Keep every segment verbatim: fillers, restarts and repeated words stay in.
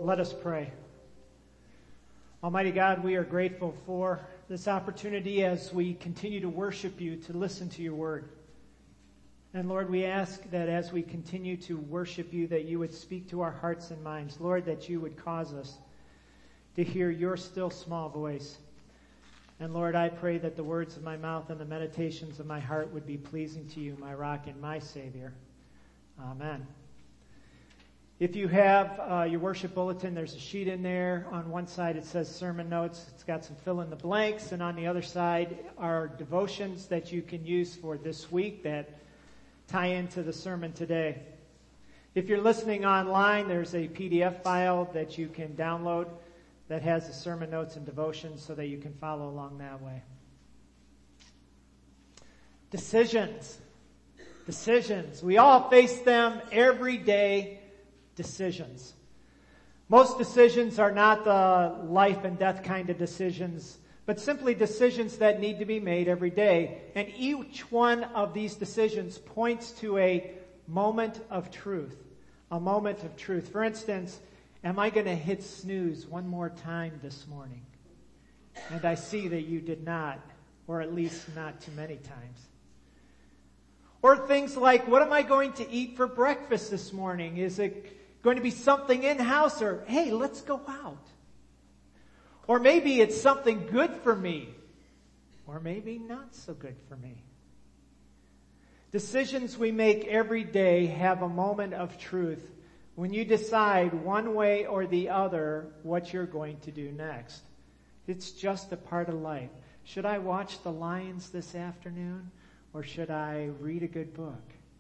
Let us pray. Almighty God, we are grateful for this opportunity as we continue to worship you, to listen to your word. And Lord, we ask that as we continue to worship you, that you would speak to our hearts and minds. Lord, that you would cause us to hear your still small voice. And Lord, I pray that the words of my mouth and the meditations of my heart would be pleasing to you, my rock and my Savior. Amen. If you have uh, your worship bulletin, there's a sheet in there. On one side it says sermon notes. It's got some fill in the blanks. And on the other side are devotions that you can use for this week that tie into the sermon today. If you're listening online, there's a P D F file that you can download that has the sermon notes and devotions so that you can follow along that way. Decisions. Decisions. We all face them every day. Decisions. Most decisions are not the life and death kind of decisions, but simply decisions that need to be made every day. And each one of these decisions points to a moment of truth. A moment of truth. For instance, am I going to hit snooze one more time this morning? And I see that you did not, or at least not too many times. Or things like, what am I going to eat for breakfast this morning? Is it going to be something in-house, or, hey, let's go out? Or maybe it's something good for me, or maybe not so good for me. Decisions we make every day have a moment of truth when you decide one way or the other what you're going to do next. It's just a part of life. Should I watch the Lions this afternoon, or should I read a good book?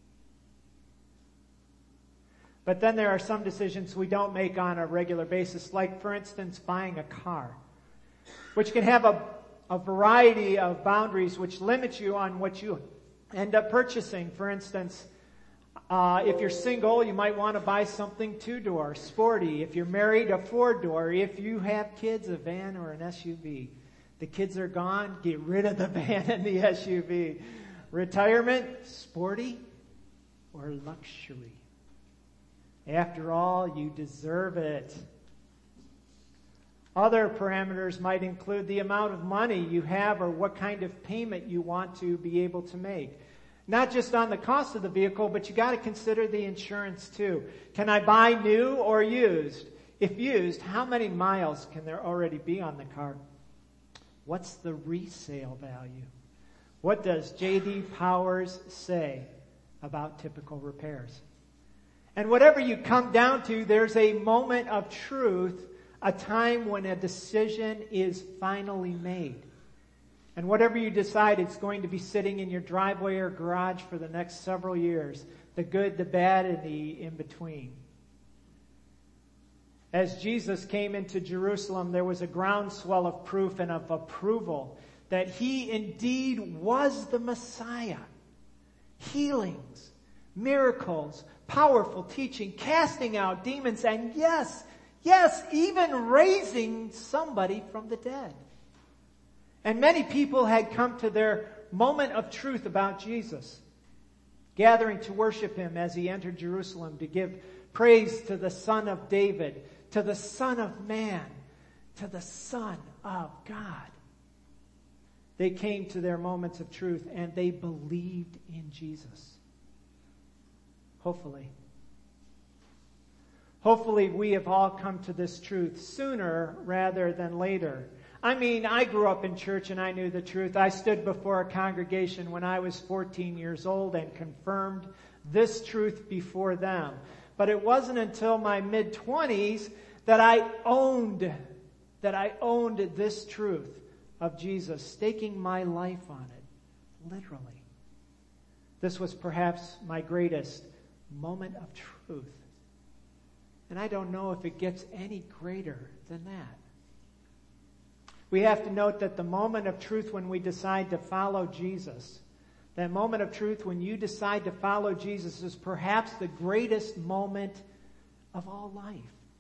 But then there are some decisions we don't make on a regular basis, like, for instance, buying a car, which can have a, a variety of boundaries which limit you on what you end up purchasing. For instance, uh, if you're single, you might want to buy something two-door, sporty. If you're married, a four-door. If you have kids, a van or an S U V. The kids are gone, get rid of the van and the S U V. Retirement, sporty or luxury? After all, you deserve it. Other parameters might include the amount of money you have or what kind of payment you want to be able to make. Not just on the cost of the vehicle, but you got to consider the insurance too. Can I buy new or used? If used, how many miles can there already be on the car? What's the resale value? What does J D Powers say about typical repairs? And whatever you come down to, there's a moment of truth, a time when a decision is finally made. And whatever you decide, it's going to be sitting in your driveway or garage for the next several years. The good, the bad, and the in-between. As Jesus came into Jerusalem, there was a groundswell of proof and of approval that he indeed was the Messiah. Healings, miracles, powerful teaching, casting out demons, and yes, yes, even raising somebody from the dead. And many people had come to their moment of truth about Jesus, gathering to worship him as he entered Jerusalem, to give praise to the Son of David, to the Son of Man, to the Son of God. They came to their moments of truth and they believed in Jesus. Hopefully. Hopefully we have all come to this truth sooner rather than later. I mean, I grew up in church and I knew the truth. I stood before a congregation when I was fourteen years old and confirmed this truth before them. But it wasn't until my mid-twenties that I owned, that I owned this truth of Jesus, staking my life on it, literally. This was perhaps my greatest moment of truth. And I don't know if it gets any greater than that. We have to note that the moment of truth when we decide to follow Jesus, that moment of truth when you decide to follow Jesus, is perhaps the greatest moment of all life.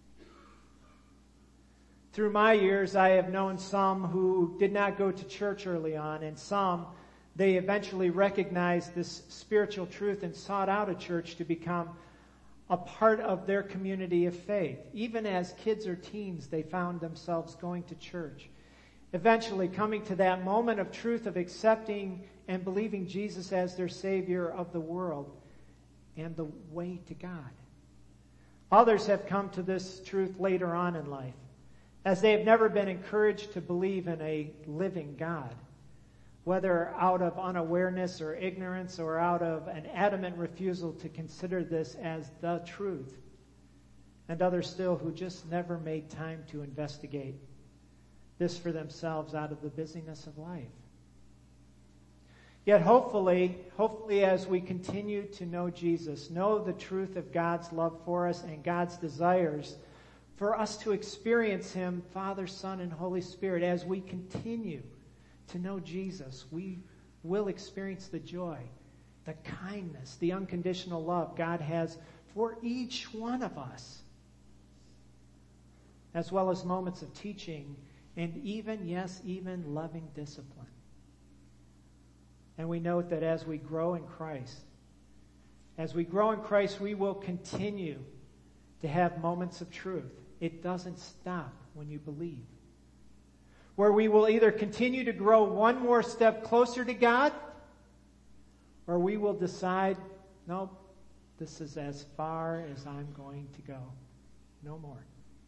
Through my years, I have known some who did not go to church early on, and some, they eventually recognized this spiritual truth and sought out a church to become a part of their community of faith. Even as kids or teens, they found themselves going to church. Eventually coming to that moment of truth of accepting and believing Jesus as their Savior of the world and the way to God. Others have come to this truth later on in life, as they have never been encouraged to believe in a living God, whether out of unawareness or ignorance or out of an adamant refusal to consider this as the truth, and others still who just never made time to investigate this for themselves out of the busyness of life. Yet hopefully, hopefully as we continue to know Jesus, know the truth of God's love for us and God's desires for us to experience Him, Father, Son, and Holy Spirit, as we continue to know Jesus, we will experience the joy, the kindness, the unconditional love God has for each one of us, as well as moments of teaching and even, yes, even loving discipline. And we note that as we grow in Christ, as we grow in Christ, we will continue to have moments of truth. It doesn't stop when you believe. Where we will either continue to grow one more step closer to God, or we will decide, nope, this is as far as I'm going to go. No more.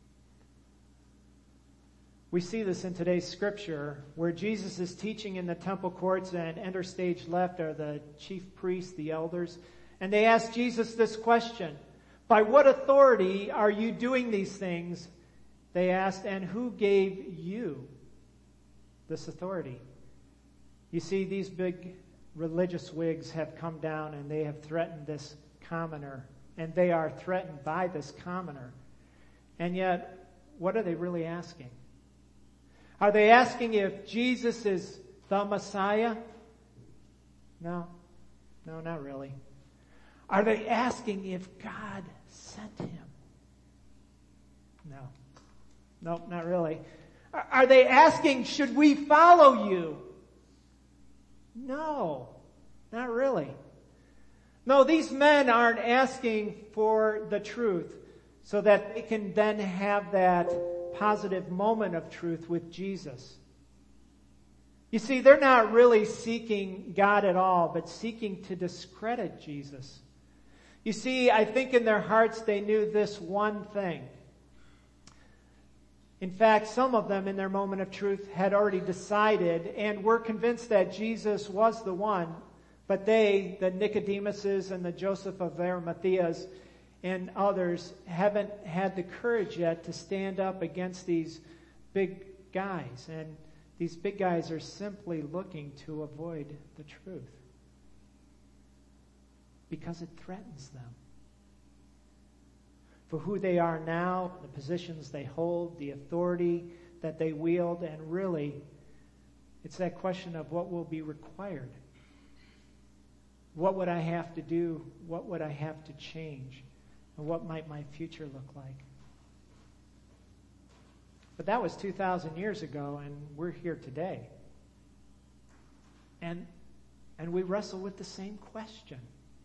We see this in today's scripture where Jesus is teaching in the temple courts, and enter stage left are the chief priests, the elders, and they ask Jesus this question: by what authority are you doing these things? They asked, and who gave you this authority? You see, these big religious wigs have come down and they have threatened this commoner, and they are threatened by this commoner. And yet, what are they really asking? Are they asking if Jesus is the Messiah? No. No, not really. Are they asking if God sent him? No. Nope, not really. Are they asking, should we follow you? No, not really. No, these men aren't asking for the truth so that they can then have that positive moment of truth with Jesus. You see, they're not really seeking God at all, but seeking to discredit Jesus. You see, I think in their hearts they knew this one thing. In fact, some of them in their moment of truth had already decided and were convinced that Jesus was the one, but they, the Nicodemuses and the Joseph of Arimatheas and others, haven't had the courage yet to stand up against these big guys. And these big guys are simply looking to avoid the truth because it threatens them. For who they are now, the positions they hold, the authority that they wield, and really, it's that question of what will be required. What would I have to do? What would I have to change? And what might my future look like? But that was two thousand years ago, and we're here today. And, and we wrestle with the same question.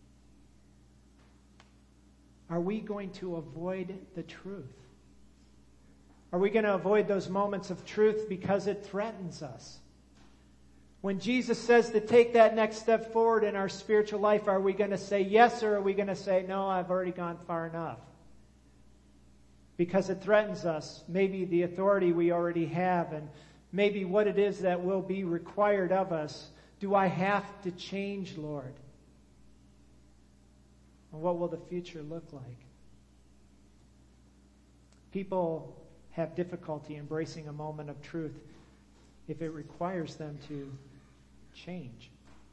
Are we going to avoid the truth? Are we going to avoid those moments of truth because it threatens us? When Jesus says to take that next step forward in our spiritual life, are we going to say yes, or are we going to say, no, I've already gone far enough? Because it threatens us, maybe the authority we already have, and maybe what it is that will be required of us. Do I have to change, Lord? And what will the future look like? People have difficulty embracing a moment of truth if it requires them to change.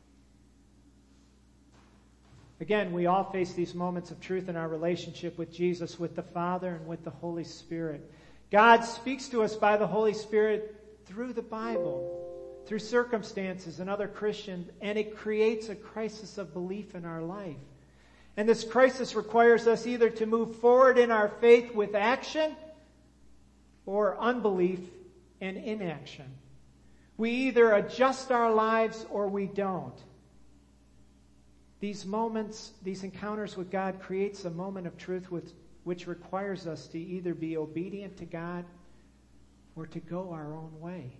Again, we all face these moments of truth in our relationship with Jesus, with the Father, and with the Holy Spirit. God speaks to us by the Holy Spirit through the Bible, through circumstances and other Christians, and it creates a crisis of belief in our life. And this crisis requires us either to move forward in our faith with action or unbelief and inaction. We either adjust our lives or we don't. These moments, these encounters with God creates a moment of truth with, which requires us to either be obedient to God or to go our own way.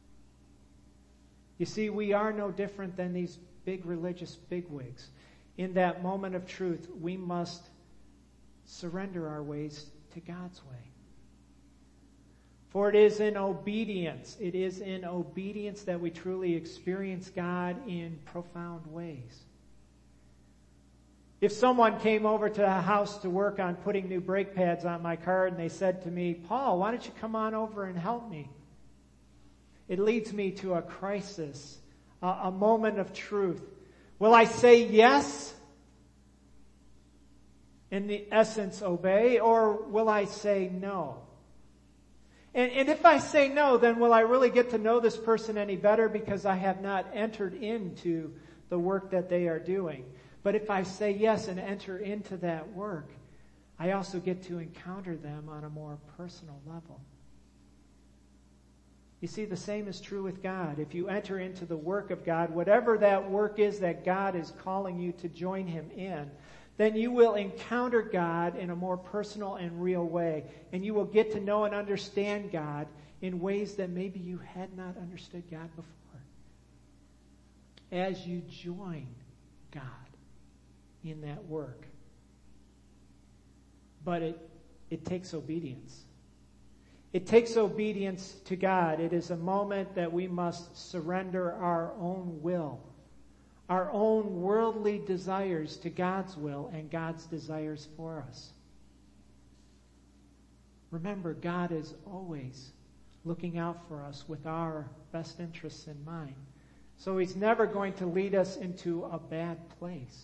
You see, we are no different than these big religious bigwigs. In that moment of truth, we must surrender our ways to God's way. For it is in obedience, it is in obedience that we truly experience God in profound ways. If someone came over to the house to work on putting new brake pads on my car and they said to me, "Paul, why don't you come on over and help me?" It leads me to a crisis, a, a moment of truth. Will I say yes? In the essence, obey, or will I say no? And, and if I say no, then will I really get to know this person any better because I have not entered into the work that they are doing? But if I say yes and enter into that work, I also get to encounter them on a more personal level. You see, the same is true with God. If you enter into the work of God, whatever that work is that God is calling you to join Him in, then you will encounter God in a more personal and real way. And you will get to know and understand God in ways that maybe you had not understood God before. As you join God in that work. But it, it takes obedience. It takes obedience to God. It is a moment that we must surrender our own will, our own worldly desires to God's will and God's desires for us. Remember, God is always looking out for us with our best interests in mind. So He's never going to lead us into a bad place.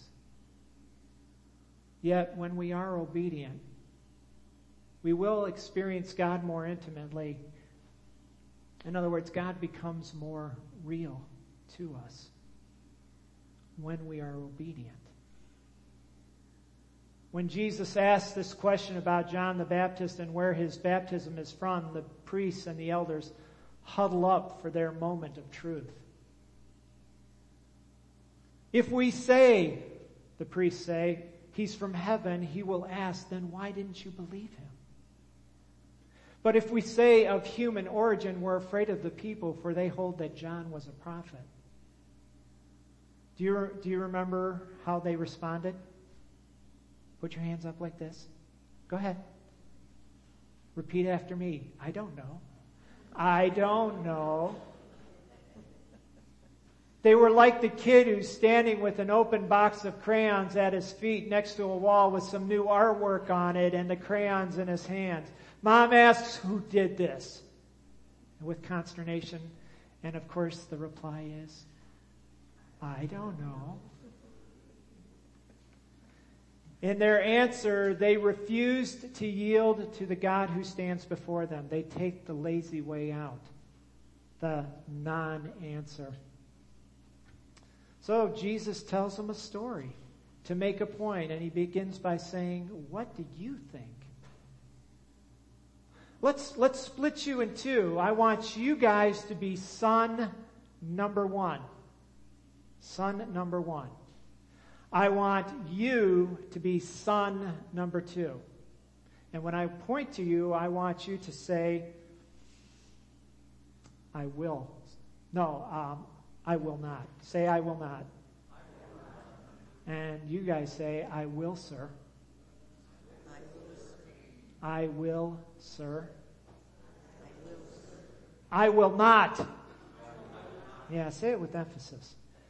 Yet, when we are obedient, we will experience God more intimately. In other words, God becomes more real to us when we are obedient. When Jesus asked this question about John the Baptist and where his baptism is from, the priests and the elders huddle up for their moment of truth. If we say, the priests say, He's from heaven, He will ask, then why didn't you believe Him? But if we say of human origin, we're afraid of the people, for they hold that John was a prophet. Do you, do you remember how they responded? Put your hands up like this. Go ahead. Repeat after me. I don't know. I don't know. They were like the kid who's standing with an open box of crayons at his feet next to a wall with some new artwork on it and the crayons in his hands. Mom asks, "Who did this?" And with consternation, and of course the reply is, "I don't know." In their answer, they refused to yield to the God who stands before them. They take the lazy way out, the non-answer. So Jesus tells them a story to make a point, and He begins by saying, "What do you think?" Let's, let's split you in two. I want you guys to be son number one. Son number one. I want you to be son number two. And when I point to you, I want you to say, "I will." No, um, I will not. Say, "I will not." I will not. And you guys say, "I will, sir." I will, sir. I will, sir. I will not. Yeah, say it with emphasis.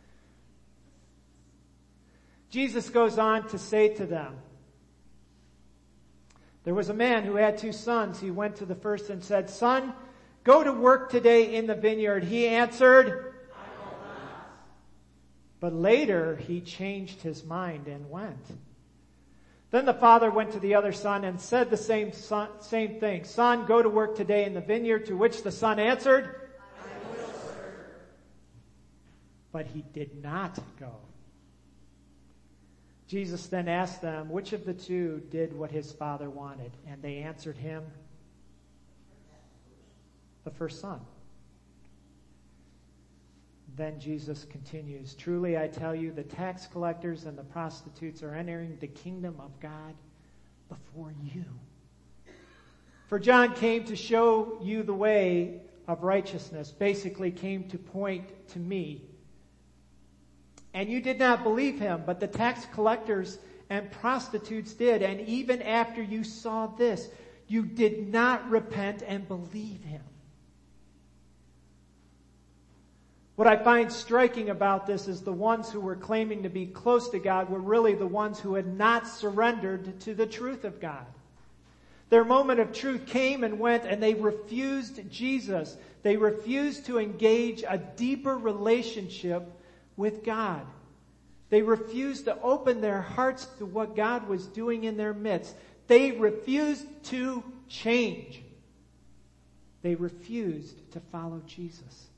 Jesus goes on to say to them, there was a man who had two sons. He went to the first and said, "Son, go to work today in the vineyard." He answered, "I will not." But later he changed his mind and went. Then the father went to the other son and said the same son, same thing. "Son, go to work today in the vineyard." To which the son answered, "I will, sir." But he did not go. Jesus then asked them, which of the two did what his father wanted? And they answered him, "The first son." Then Jesus continues, "Truly I tell you, the tax collectors and the prostitutes are entering the kingdom of God before you. For John came to show you the way of righteousness," basically came to point to me. "And you did not believe him, but the tax collectors and prostitutes did. And even after you saw this, you did not repent and believe him." What I find striking about this is the ones who were claiming to be close to God were really the ones who had not surrendered to the truth of God. Their moment of truth came and went, and they refused Jesus. They refused to engage a deeper relationship with God. They refused to open their hearts to what God was doing in their midst. They refused to change. They refused to follow Jesus.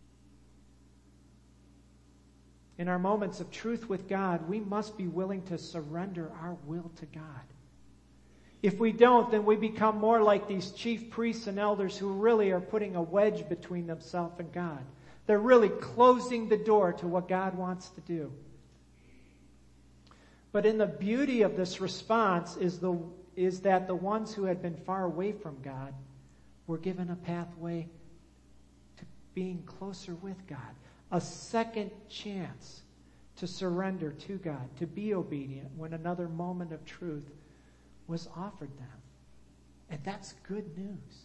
In our moments of truth with God, we must be willing to surrender our will to God. If we don't, then we become more like these chief priests and elders who really are putting a wedge between themselves and God. They're really closing the door to what God wants to do. But in the beauty of this response is the is that the ones who had been far away from God were given a pathway to being closer with God. A second chance to surrender to God, to be obedient when another moment of truth was offered them. And that's good news.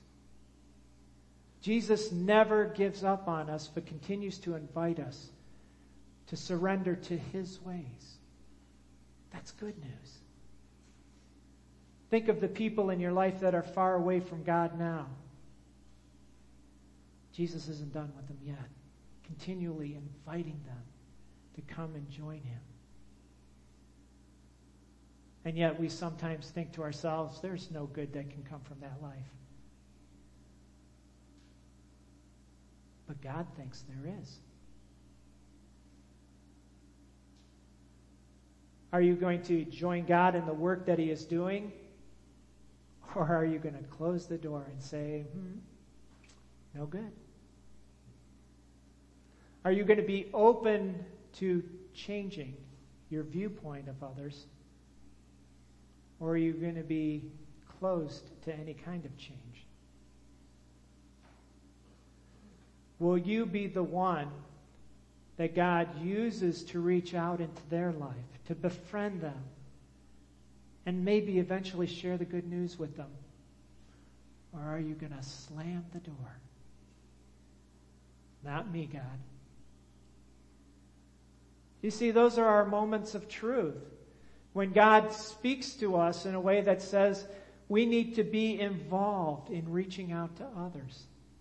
Jesus never gives up on us, but continues to invite us to surrender to his ways. That's good news. Think of the people in your life that are far away from God now. Jesus isn't done with them yet. Continually inviting them to come and join him. And yet we sometimes think to ourselves, there's no good that can come from that life. But God thinks there is. Are you going to join God in the work that he is doing? Or are you going to close the door and say, hmm, no good? Are you going to be open to changing your viewpoint of others? Or are you going to be closed to any kind of change? Will you be the one that God uses to reach out into their life, to befriend them, and maybe eventually share the good news with them? Or are you going to slam the door? Not me, God. You see, those are our moments of truth. When God speaks to us in a way that says we need to be involved in reaching out to others.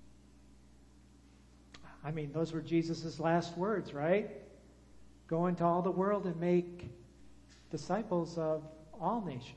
I mean, those were Jesus' last words, right? Go into all the world and make disciples of all nations.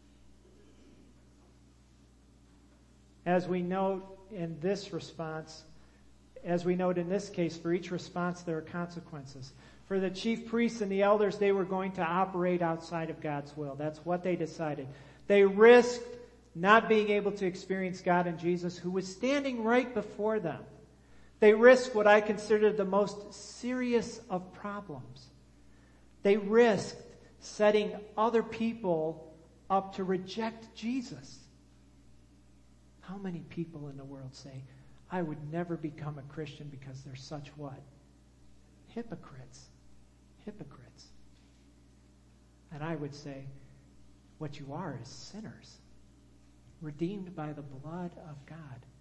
As we note in this response, as we note in this case, for each response there are consequences. For the chief priests and the elders, they were going to operate outside of God's will. That's what they decided. They risked not being able to experience God and Jesus, who was standing right before them. They risked what I consider the most serious of problems. They risked setting other people up to reject Jesus. How many people in the world say, I would never become a Christian because they're such what? Hypocrites. Hypocrites. And I would say, what you are is sinners, redeemed by the blood of God.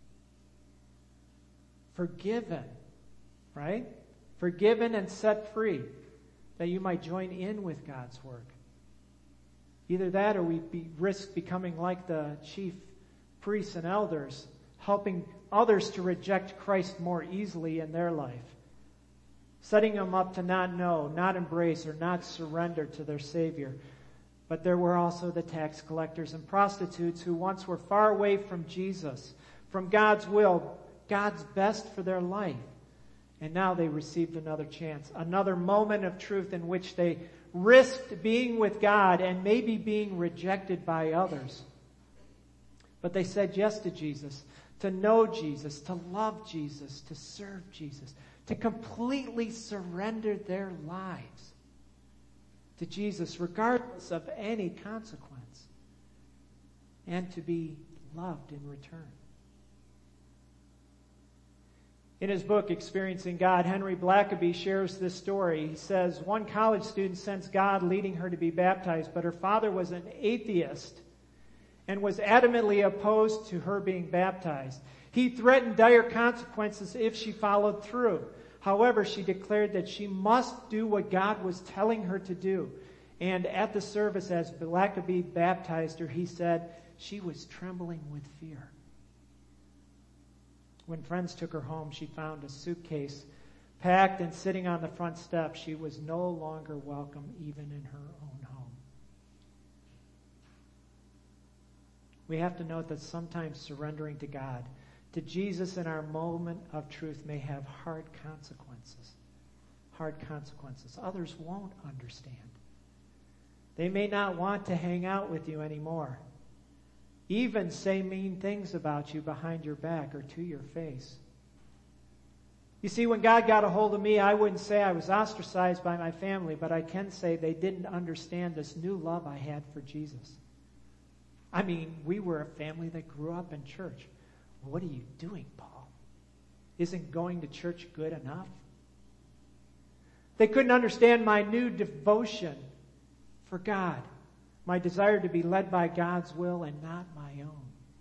Forgiven, right? Forgiven and set free, that you might join in with God's work. Either that or we be, risk becoming like the chief priests and elders, helping others to reject Christ more easily in their life. Setting them up to not know, not embrace, or not surrender to their Savior. But there were also the tax collectors and prostitutes who once were far away from Jesus, from God's will, God's best for their life. And now they received another chance, another moment of truth in which they risked being with God and maybe being rejected by others. But they said yes to Jesus, to know Jesus, to love Jesus, to serve Jesus, to completely surrender their lives to Jesus, regardless of any consequence, and to be loved in return. In his book, Experiencing God, Henry Blackaby shares this story. He says, one college student sensed God leading her to be baptized, but her father was an atheist and was adamantly opposed to her being baptized. He threatened dire consequences if she followed through. However, she declared that she must do what God was telling her to do. And at the service, as Blackaby baptized her, he said she was trembling with fear. When friends took her home, she found a suitcase packed and sitting on the front step. She was no longer welcome even in her own home. We have to note that sometimes surrendering to God, to Jesus in our moment of truth, may have hard consequences. Hard consequences. Others won't understand. They may not want to hang out with you anymore. Even say mean things about you behind your back or to your face. You see, when God got a hold of me, I wouldn't say I was ostracized by my family, but I can say they didn't understand this new love I had for Jesus. I mean, we were a family that grew up in church. What are you doing, Paul? Isn't going to church good enough? They couldn't understand my new devotion for God, my desire to be led by God's will and not my own.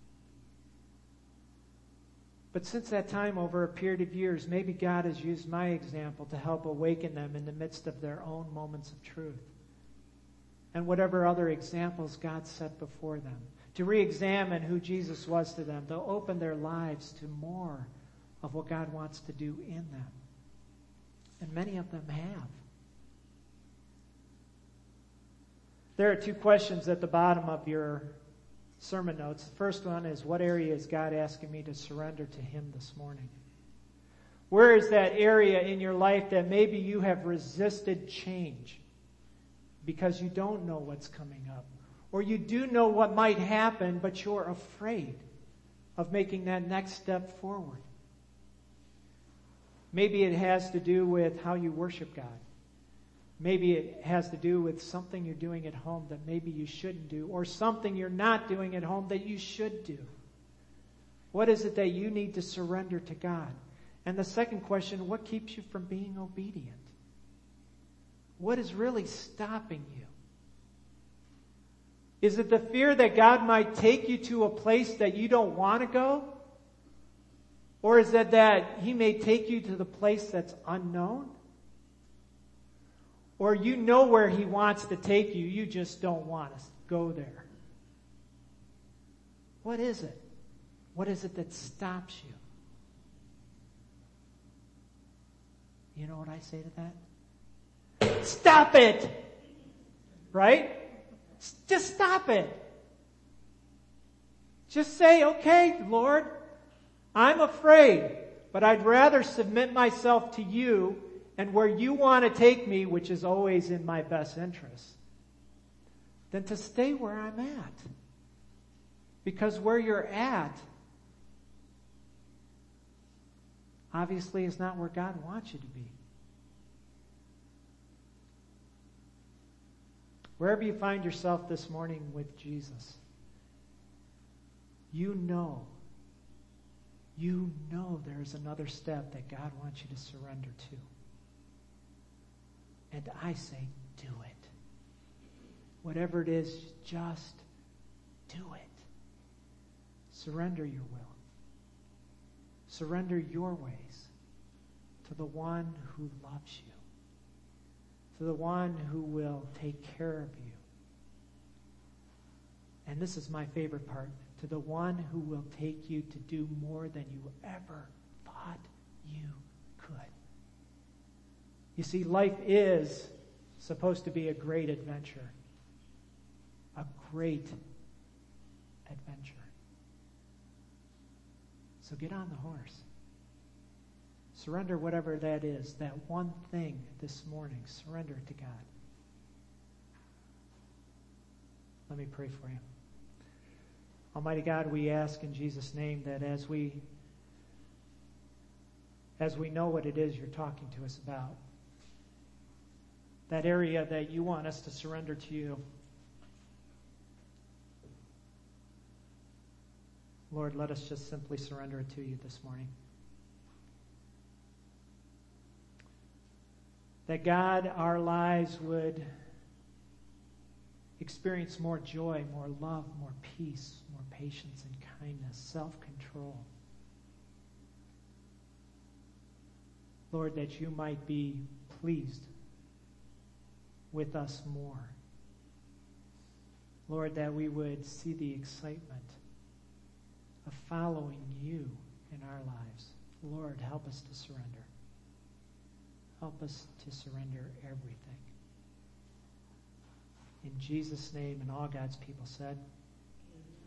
But since that time, over a period of years, maybe God has used my example to help awaken them in the midst of their own moments of truth. And whatever other examples God set before them, to re-examine who Jesus was to them, to open their lives to more of what God wants to do in them. And many of them have. There are two questions at the bottom of your sermon notes. The first one is, what area is God asking me to surrender to Him this morning? Where is that area in your life that maybe you have resisted change because you don't know what's coming up? Or you do know what might happen, but you're afraid of making that next step forward. Maybe it has to do with how you worship God. Maybe it has to do with something you're doing at home that maybe you shouldn't do, or something you're not doing at home that you should do. What is it that you need to surrender to God? And the second question, what keeps you from being obedient? What is really stopping you? Is it the fear that God might take you to a place that you don't want to go? Or is it that He may take you to the place that's unknown? Or you know where He wants to take you, you just don't want to go there. What is it? What is it that stops you? You know what I say to that? Stop it! Right? Just stop it. Just say, okay, Lord, I'm afraid, but I'd rather submit myself to you and where you want to take me, which is always in my best interest, than to stay where I'm at. Because where you're at, obviously, is not where God wants you to be. Wherever you find yourself this morning with Jesus, you know, you know there's another step that God wants you to surrender to. And I say, do it. Whatever it is, just do it. Surrender your will. Surrender your ways to the one who loves you, to the one who will take care of you. And this is my favorite part, to the one who will take you to do more than you ever thought you could. You see, life is supposed to be a great adventure. A great adventure. So get on the horse. Surrender whatever that is, that one thing this morning. Surrender it to God. Let me pray for you. Almighty God, we ask in Jesus' name that as we as we know what it is you're talking to us about. That area that you want us to surrender to you. Lord, let us just simply surrender it to you this morning. That God, our lives would experience more joy, more love, more peace, more patience and kindness, self-control. Lord, that you might be pleased with us more. Lord, that we would see the excitement of following you in our lives. Lord, help us to surrender. Help us to surrender everything. In Jesus' name, and all God's people said,